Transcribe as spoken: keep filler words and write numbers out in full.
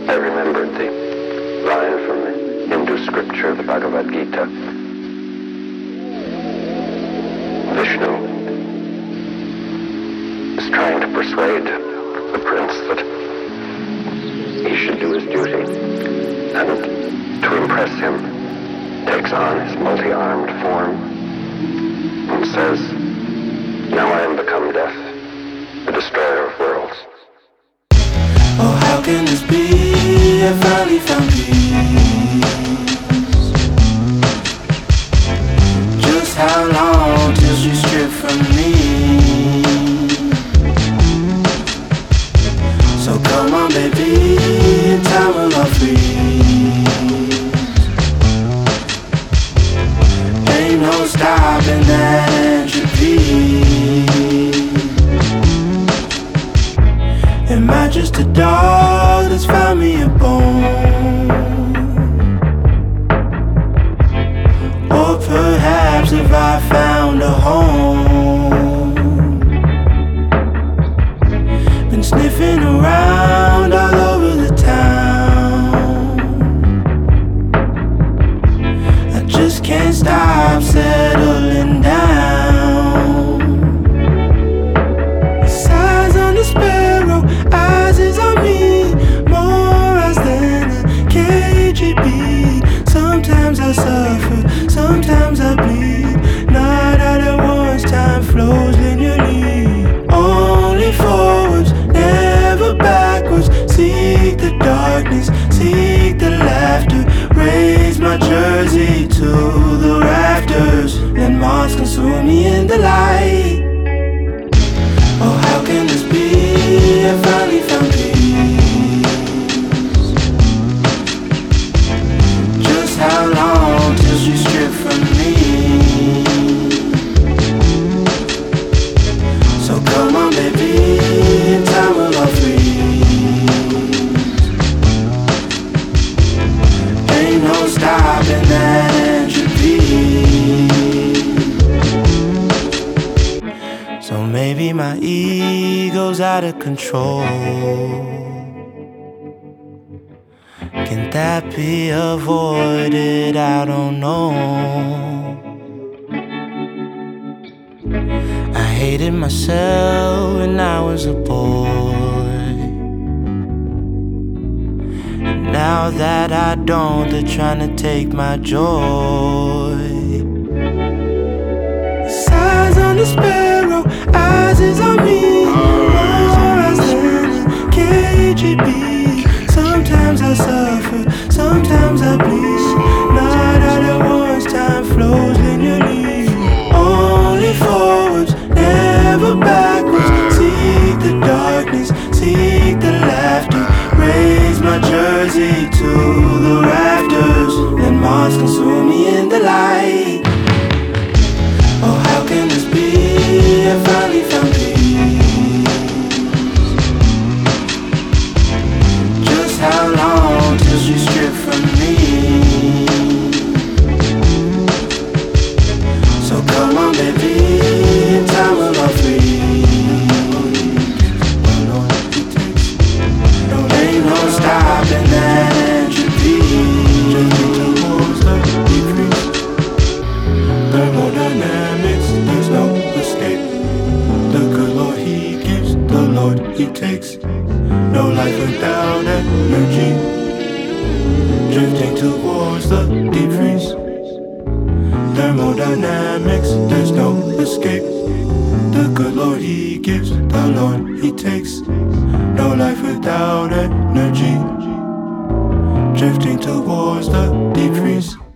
I remembered the line from the Hindu scripture, the Bhagavad Gita. Vishnu is trying to persuade the prince that he should do his duty, and to impress him takes on his multi-armed form and says, "Now I am become death, the destroyer of worlds." Oh, how can this be? I finally found peace. Just how long till she stripped from me? So come on, baby, time will all freeze. Ain't no stopping that entropy. Am I just a dog that's found me a bone? Or perhaps have I found a home? Been sniffing around all over the town. I just can't stop settling down. Size on the sparrow, eyes is on me, more eyes than a K G B. Sometimes I suffer, sometimes I bleed. Not all at once, time flows linearly. Only forwards, never backwards. Seek the darkness, seek the laughter. Raise my jersey to the rafters. Let moths consume me in the light. Oh, how can this be? I finally found peace. Just how long till she stripped from me? So come on, baby, time will all freeze. Ain't no stopping that entropy. So maybe my ego's out of control. Can that be avoided? I don't know. I hated myself when I was a boy. And now that I don't, they're trying to take my joy. Size on the sparrow, eyes is on me, more eyes than a K G B. Sometimes I suffer, sometimes I bleed. Not all at once, time flows linearly. Only forwards, never backwards. Seek the darkness, seek the laughter. Raise my jersey to the rafters. Let moths consume me in the light. Oh, how can this be? I finally found peace. Just how long till she stripped from me? So come on, baby, time will all freeze. Ain't no stopping that entropy. Drifting towards the decrease. Thermodynamics, there's no escape. The good Lord He gives, the Lord He takes. No life without energy. Drifting towards the deep freeze. Thermodynamics, there's no escape. The good Lord He gives, the Lord He takes. No life without energy. Drifting towards the deep freeze.